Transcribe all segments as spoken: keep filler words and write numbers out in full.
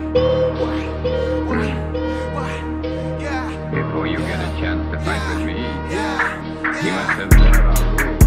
Before you get a chance to fight with me, you must have learned our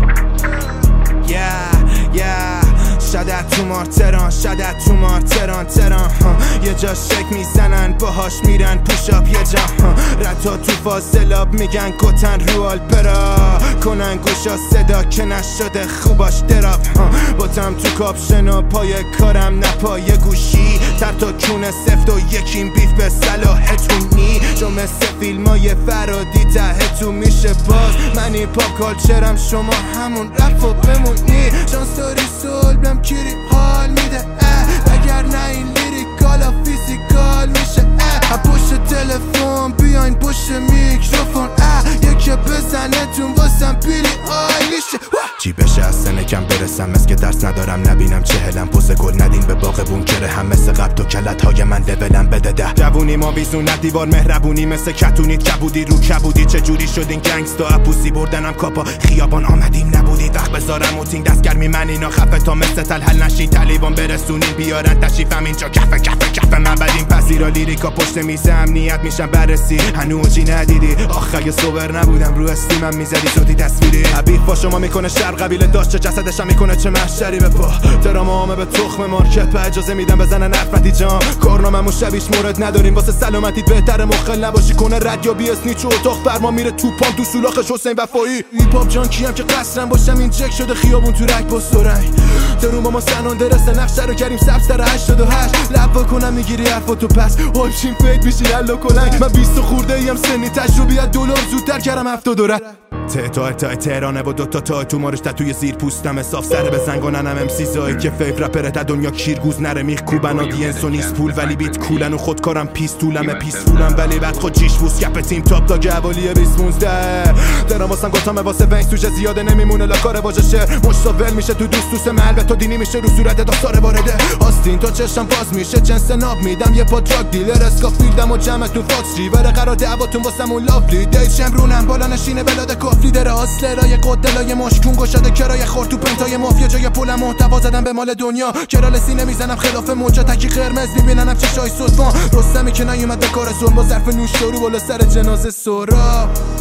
rules. Yeah, yeah. شدت تو مارتران، شدت تو مارتران تران یه جا شک میزنن باهاش میرن پوشاپ یه جا رتا تو فاصلاب میگن کتن رو آلپرا کنن گوشا صدا که نشده خوباش دراب باتم تو کاپشن و پای کارم نه پای گوشی تر تا کونه سفت و یکیم بیف به صلاحتونی چون مثل فیلمای فرادی ته تو میشه باز منی پاپ کالچرم شما همون رفت و بمونی شانس داری سولبم کیری حال میده اه اگر نه این لیریکالا فیزیکال میشه اه پشت تلفن بیاین پشت میکروفون اه یکی بزنه تون واسم بیلی آیلیشه چی بشه از سنه کم برسم مثل که درس ندارم نبینم چهلم پوز گل ندین به باغ بونکره هم مثل قبل تو کلت های من لولم بده ده جوونی ما ویزونت دیوار مهربونی مثل کتونید کبودی رو کبودی چجوری شدین گنگستا اپوسی بردنم کاپا خیابان آمدیم نبودید وقت بذارم اوتین دستگرمی من اینا خفه تا مثل تل حل نشین تلیبان برسونین بیارن تشریفم اینجا کفه کفه کفه من بدین پذیرا لیریکا پشت میز امنیت میشم بررسی هنوزی ندیدی آخ اگه سوبر نبودم رو استیمم میزدی شدی تصویری حبیب با شما میکنه شر قبیله داشت چه جسدشم میکنه چه محشری به پا درامامه به تخم مارکت به اجازه میدم بزنن حرفتی جام کارناممو شبیش مورد نداریم واسه سلامتیت بهتره مخل نباشی کنه رد یا بی اسنیچ و اتاق فرما میره تو پام تو سولاخش حسین وفایی هیپ هاپ جان کیم که قصرم باشم این جک شده خیابون تو رک با سرنگ درون با ما سنان درسته نقشه رو کردیم سبز در هشتاد و هشت لب کنم میگیری حرفاتو پس هایپشین فید بیشی هلو کلنگ من بیست خورده ایم سنی تجربیت دلار زودتر کردم هفتاد و رد تا تا تهرانه و دوتا تا تو مارش توی زیر پوستم صاف سر به زنگاننم ام سی زایی که فیف رپره تا دنیا کیرگوز نره میخ کوبن آدینس و نیست پول ولی بیت کولن و خودکارم پیستولم پیسفولم ولی بعد خود جیش بوس کپ تیم تاپ تا جوالی بیست مونزده درام واسم گفتم واسه ونگ سوژه زیاده نمیمونه لا کار واژه شعر مشتاول میشه تو دوست دوست محل تو دینی میشه رو صورت داستار وارده آستین تا چشم باز میشه جنس ناب میدم یه پا دراگ دیلر اسکافیلدم و جمعتون فاکس ریور قرار دعواتون واسمون لاولی دیت شمرونم بالا نشینه بلاد لیدر آسلرای قدلای مشکون گشاده کرای خور تو پنتای مافیا جای پولم محتوا زدم به مال دنیا کرال سینه میزنم خلاف موجا تکی قرمز میبیننم چشای صدفان رستمی که نیومد به کار زون با ظرف نوشدارو بالا سر جنازه سورا